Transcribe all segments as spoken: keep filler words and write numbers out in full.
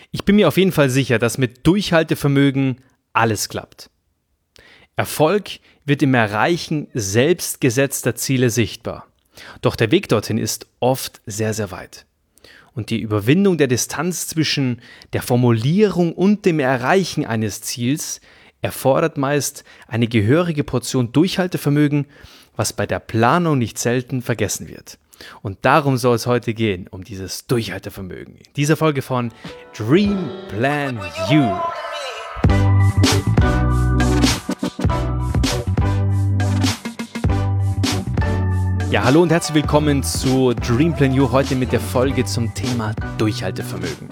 Ich bin mir auf jeden Fall sicher, dass mit Durchhaltevermögen alles klappt. Erfolg wird im Erreichen selbst gesetzter Ziele sichtbar. Doch der Weg dorthin ist oft sehr, sehr weit. Und die Überwindung der Distanz zwischen der Formulierung und dem Erreichen eines Ziels erfordert meist eine gehörige Portion Durchhaltevermögen, was bei der Planung nicht selten vergessen wird. Und darum soll es heute gehen, um dieses Durchhaltevermögen. In dieser Folge von Dream Plan You. Ja, hallo und herzlich willkommen zu Dream Plan You, heute mit der Folge zum Thema Durchhaltevermögen.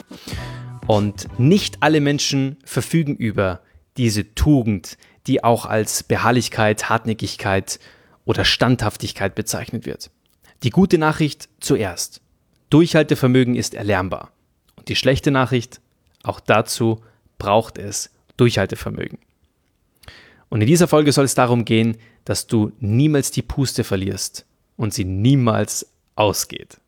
Und nicht alle Menschen verfügen über diese Tugend, die auch als Beharrlichkeit, Hartnäckigkeit oder Standhaftigkeit bezeichnet wird. Die gute Nachricht zuerst: Durchhaltevermögen ist erlernbar. Und die schlechte Nachricht: auch dazu braucht es Durchhaltevermögen. Und in dieser Folge soll es darum gehen, dass du niemals die Puste verlierst und sie niemals ausgeht.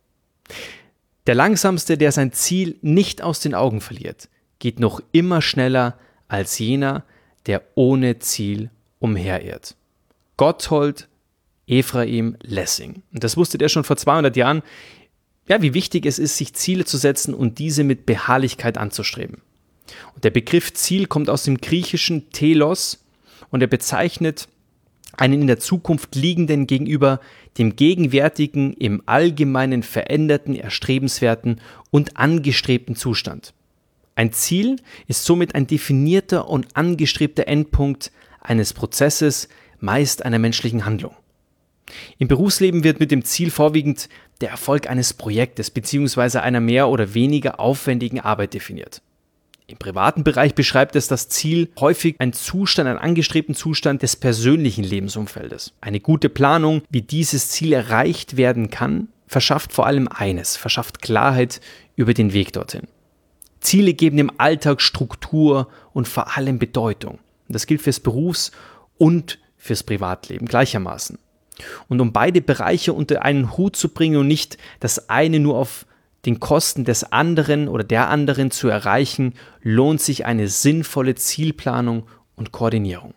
Der Langsamste, der sein Ziel nicht aus den Augen verliert, geht noch immer schneller als jener, der ohne Ziel umherirrt. Gotthold Ephraim Lessing. Und das wusste der schon vor zweihundert Jahren, ja, wie wichtig es ist, sich Ziele zu setzen und diese mit Beharrlichkeit anzustreben. Und der Begriff Ziel kommt aus dem griechischen Telos und er bezeichnet einen in der Zukunft liegenden gegenüber dem gegenwärtigen, im Allgemeinen veränderten, erstrebenswerten und angestrebten Zustand. Ein Ziel ist somit ein definierter und angestrebter Endpunkt eines Prozesses, meist einer menschlichen Handlung. Im Berufsleben wird mit dem Ziel vorwiegend der Erfolg eines Projektes bzw. einer mehr oder weniger aufwendigen Arbeit definiert. Im privaten Bereich beschreibt es das Ziel häufig einen Zustand, einen angestrebten Zustand des persönlichen Lebensumfeldes. Eine gute Planung, wie dieses Ziel erreicht werden kann, verschafft vor allem eines, verschafft Klarheit über den Weg dorthin. Ziele geben im Alltag Struktur und vor allem Bedeutung. Das gilt fürs Berufs- und fürs Privatleben gleichermaßen. Und um beide Bereiche unter einen Hut zu bringen und nicht das eine nur auf den Kosten des anderen oder der anderen zu erreichen, lohnt sich eine sinnvolle Zielplanung und Koordinierung.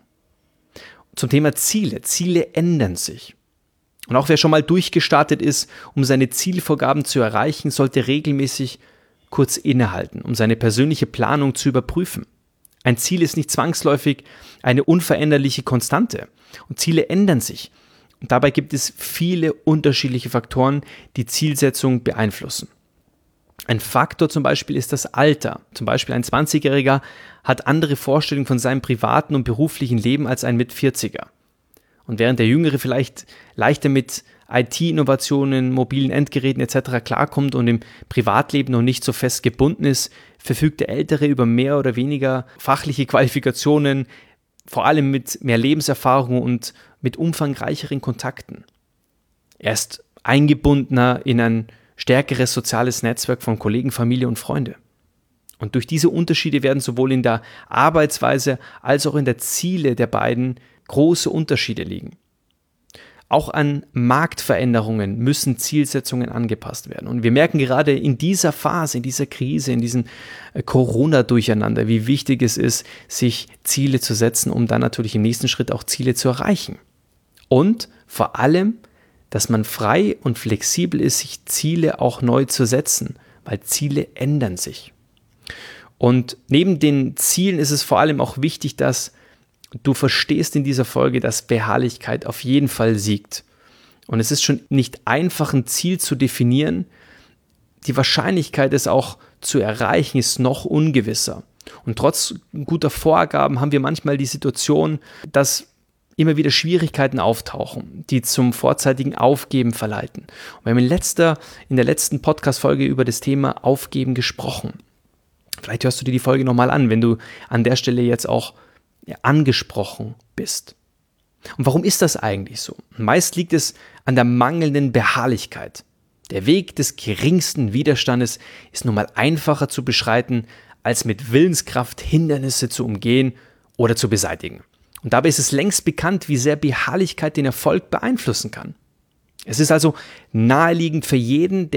Zum Thema Ziele. Ziele ändern sich. Und auch wer schon mal durchgestartet ist, um seine Zielvorgaben zu erreichen, sollte regelmäßig kurz innehalten, um seine persönliche Planung zu überprüfen. Ein Ziel ist nicht zwangsläufig eine unveränderliche Konstante. Und Ziele ändern sich. Und dabei gibt es viele unterschiedliche Faktoren, die Zielsetzung beeinflussen. Ein Faktor zum Beispiel ist das Alter. Zum Beispiel ein zwanzigjähriger hat andere Vorstellungen von seinem privaten und beruflichen Leben als ein Mitvierziger. Und während der Jüngere vielleicht leichter mit I T-Innovationen, mobilen Endgeräten et cetera klarkommt und im Privatleben noch nicht so fest gebunden ist, verfügt der Ältere über mehr oder weniger fachliche Qualifikationen, vor allem mit mehr Lebenserfahrung und mit umfangreicheren Kontakten. Er ist eingebundener in ein stärkeres soziales Netzwerk von Kollegen, Familie und Freunde. Und durch diese Unterschiede werden sowohl in der Arbeitsweise als auch in der Ziele der beiden große Unterschiede liegen. Auch an Marktveränderungen müssen Zielsetzungen angepasst werden. Und wir merken gerade in dieser Phase, in dieser Krise, in diesem Corona-Durcheinander, wie wichtig es ist, sich Ziele zu setzen, um dann natürlich im nächsten Schritt auch Ziele zu erreichen. Und vor allem, dass man frei und flexibel ist, sich Ziele auch neu zu setzen, weil Ziele ändern sich. Und neben den Zielen ist es vor allem auch wichtig, dass du verstehst in dieser Folge, dass Beharrlichkeit auf jeden Fall siegt. Und es ist schon nicht einfach, ein Ziel zu definieren. Die Wahrscheinlichkeit, es auch zu erreichen, ist noch ungewisser. Und trotz guter Vorgaben haben wir manchmal die Situation, dass immer wieder Schwierigkeiten auftauchen, die zum vorzeitigen Aufgeben verleiten. Und wir haben in, letzter, in der letzten Podcast-Folge über das Thema Aufgeben gesprochen. Vielleicht hörst du dir die Folge nochmal an, wenn du an der Stelle jetzt auch ja, angesprochen bist. Und warum ist das eigentlich so? Meist liegt es an der mangelnden Beharrlichkeit. Der Weg des geringsten Widerstandes ist nun mal einfacher zu beschreiten, als mit Willenskraft Hindernisse zu umgehen oder zu beseitigen. Und dabei ist es längst bekannt, wie sehr Beharrlichkeit den Erfolg beeinflussen kann. Es ist also naheliegend für jeden, der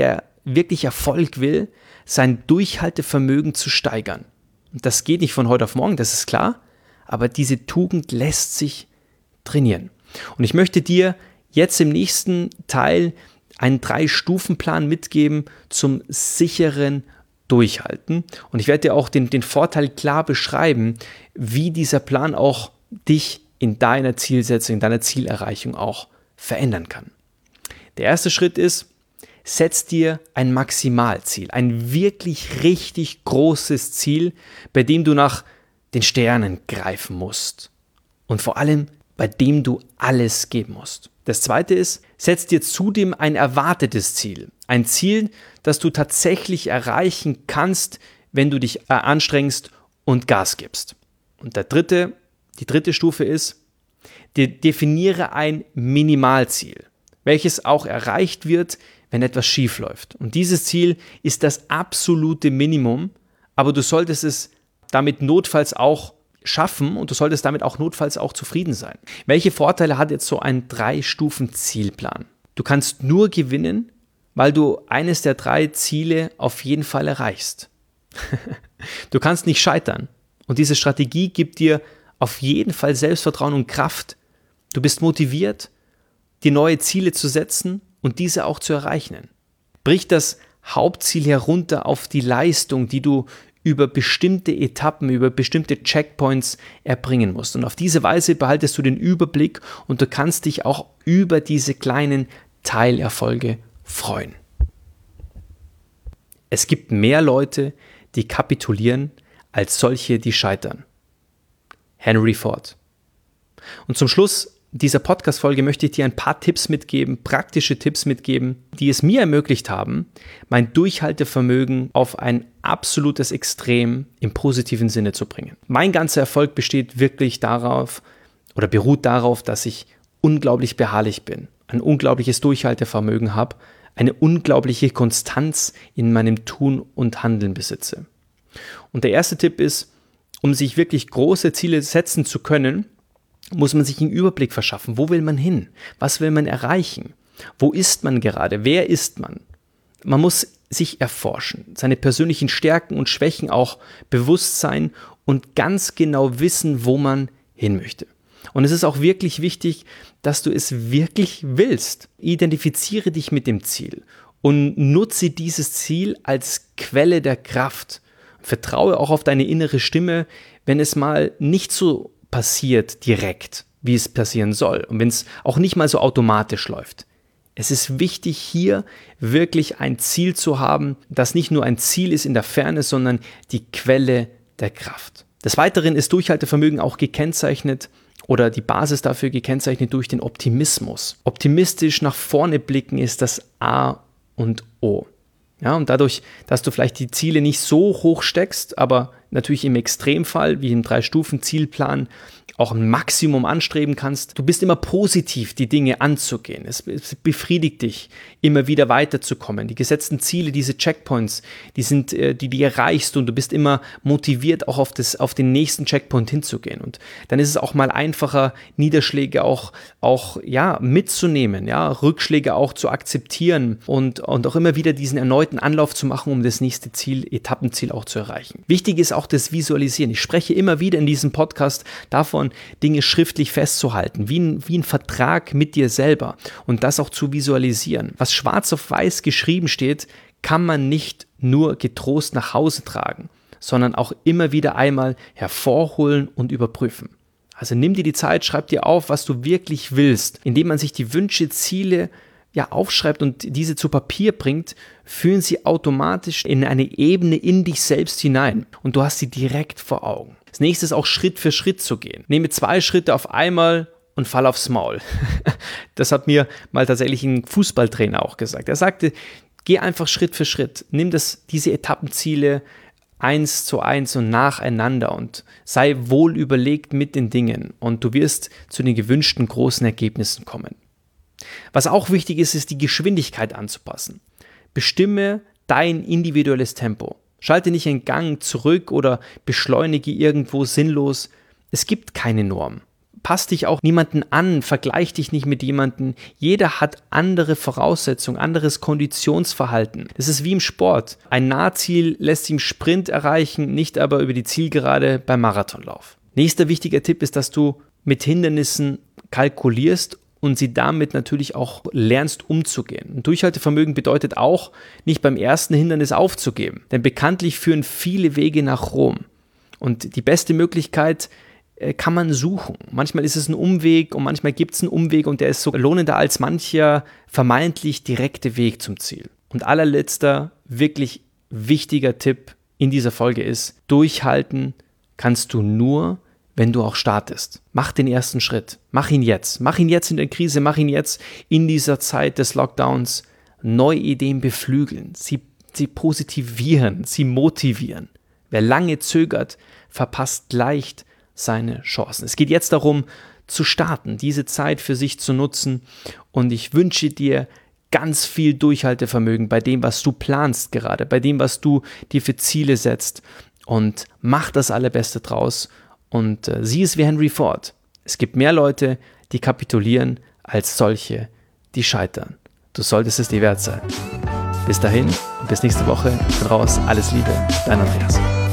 wirklich Erfolg will, sein Durchhaltevermögen zu steigern. Und das geht nicht von heute auf morgen, das ist klar, aber diese Tugend lässt sich trainieren. Und ich möchte dir jetzt im nächsten Teil einen Drei-Stufen-Plan mitgeben zum sicheren Durchhalten. Und ich werde dir auch den, den Vorteil klar beschreiben, wie dieser Plan auch dich in deiner Zielsetzung, in deiner Zielerreichung auch verändern kann. Der erste Schritt ist, setz dir ein Maximalziel, ein wirklich richtig großes Ziel, bei dem du nach den Sternen greifen musst und vor allem bei dem du alles geben musst. Das zweite ist, setz dir zudem ein erwartetes Ziel, ein Ziel, das du tatsächlich erreichen kannst, wenn du dich anstrengst und Gas gibst. Und der dritte, die dritte Stufe ist, definiere ein Minimalziel, welches auch erreicht wird, wenn etwas schief läuft. Und dieses Ziel ist das absolute Minimum, aber du solltest es damit notfalls auch schaffen und du solltest damit auch notfalls auch zufrieden sein. Welche Vorteile hat jetzt so ein Drei-Stufen-Zielplan? Du kannst nur gewinnen, weil du eines der drei Ziele auf jeden Fall erreichst. Du kannst nicht scheitern und diese Strategie gibt dir auf jeden Fall Selbstvertrauen und Kraft. Du bist motiviert, dir neue Ziele zu setzen und diese auch zu erreichen. Brich das Hauptziel herunter auf die Leistung, die du über bestimmte Etappen, über bestimmte Checkpoints erbringen musst. Und auf diese Weise behaltest du den Überblick und du kannst dich auch über diese kleinen Teilerfolge freuen. Es gibt mehr Leute, die kapitulieren, als solche, die scheitern. Henry Ford. Und zum Schluss dieser Podcast-Folge möchte ich dir ein paar Tipps mitgeben, praktische Tipps mitgeben, die es mir ermöglicht haben, mein Durchhaltevermögen auf ein absolutes Extrem im positiven Sinne zu bringen. Mein ganzer Erfolg besteht wirklich darauf oder beruht darauf, dass ich unglaublich beharrlich bin, ein unglaubliches Durchhaltevermögen habe, eine unglaubliche Konstanz in meinem Tun und Handeln besitze. Und der erste Tipp ist, um sich wirklich große Ziele setzen zu können, muss man sich einen Überblick verschaffen. Wo will man hin? Was will man erreichen? Wo ist man gerade? Wer ist man? Man muss sich erforschen, seine persönlichen Stärken und Schwächen auch bewusst sein und ganz genau wissen, wo man hin möchte. Und es ist auch wirklich wichtig, dass du es wirklich willst. Identifiziere dich mit dem Ziel und nutze dieses Ziel als Quelle der Kraft. Vertraue auch auf deine innere Stimme, wenn es mal nicht so passiert direkt, wie es passieren soll und wenn es auch nicht mal so automatisch läuft. Es ist wichtig, hier wirklich ein Ziel zu haben, das nicht nur ein Ziel ist in der Ferne, sondern die Quelle der Kraft. Des Weiteren ist Durchhaltevermögen auch gekennzeichnet oder die Basis dafür gekennzeichnet durch den Optimismus. Optimistisch nach vorne blicken ist das A und O. Ja, und dadurch, dass du vielleicht die Ziele nicht so hoch steckst, aber natürlich im Extremfall, wie im Drei-Stufen-Zielplan, auch ein Maximum anstreben kannst. Du bist immer positiv, die Dinge anzugehen. Es, es befriedigt dich, immer wieder weiterzukommen. Die gesetzten Ziele, diese Checkpoints, die sind, die, die erreichst du und du bist immer motiviert, auch auf, das, auf den nächsten Checkpoint hinzugehen. Und dann ist es auch mal einfacher, Niederschläge auch, auch ja, mitzunehmen, ja, Rückschläge auch zu akzeptieren und, und auch immer wieder diesen erneuten Anlauf zu machen, um das nächste Ziel, Etappenziel auch zu erreichen. Wichtig ist auch das Visualisieren. Ich spreche immer wieder in diesem Podcast davon, Dinge schriftlich festzuhalten, wie ein, wie ein Vertrag mit dir selber und das auch zu visualisieren. Was schwarz auf weiß geschrieben steht, kann man nicht nur getrost nach Hause tragen, sondern auch immer wieder einmal hervorholen und überprüfen. Also nimm dir die Zeit, schreib dir auf, was du wirklich willst. Indem man sich die Wünsche, Ziele ja, aufschreibt und diese zu Papier bringt, führen sie automatisch in eine Ebene in dich selbst hinein und du hast sie direkt vor Augen. Das nächste ist auch Schritt für Schritt zu gehen. Nehme zwei Schritte auf einmal und fall aufs Maul. Das hat mir mal tatsächlich ein Fußballtrainer auch gesagt. Er sagte, geh einfach Schritt für Schritt. Nimm das, diese Etappenziele eins zu eins und nacheinander und sei wohl überlegt mit den Dingen und du wirst zu den gewünschten großen Ergebnissen kommen. Was auch wichtig ist, ist die Geschwindigkeit anzupassen. Bestimme dein individuelles Tempo. Schalte nicht einen Gang zurück oder beschleunige irgendwo sinnlos. Es gibt keine Norm. Pass dich auch niemanden an, vergleich dich nicht mit jemandem. Jeder hat andere Voraussetzungen, anderes Konditionsverhalten. Das ist wie im Sport. Ein Nahziel lässt sich im Sprint erreichen, nicht aber über die Zielgerade beim Marathonlauf. Nächster wichtiger Tipp ist, dass du mit Hindernissen kalkulierst und sie damit natürlich auch lernst umzugehen. Und Durchhaltevermögen bedeutet auch, nicht beim ersten Hindernis aufzugeben. Denn bekanntlich führen viele Wege nach Rom. Und die beste Möglichkeit äh, kann man suchen. Manchmal ist es ein Umweg und manchmal gibt es einen Umweg und der ist so lohnender als mancher vermeintlich direkte Weg zum Ziel. Und allerletzter, wirklich wichtiger Tipp in dieser Folge ist, durchhalten kannst du nur, wenn du auch startest. Mach den ersten Schritt. Mach ihn jetzt. Mach ihn jetzt in der Krise. Mach ihn jetzt in dieser Zeit des Lockdowns. Neue Ideen beflügeln. Sie, sie positivieren. Sie motivieren. Wer lange zögert, verpasst leicht seine Chancen. Es geht jetzt darum, zu starten, diese Zeit für sich zu nutzen. Und ich wünsche dir ganz viel Durchhaltevermögen bei dem, was du planst gerade, bei dem, was du dir für Ziele setzt. Und mach das Allerbeste draus. Und äh, sieh es wie Henry Ford. Es gibt mehr Leute, die kapitulieren, als solche, die scheitern. Du solltest es dir wert sein. Bis dahin und bis nächste Woche. Ich bin raus. Alles Liebe, dein Andreas.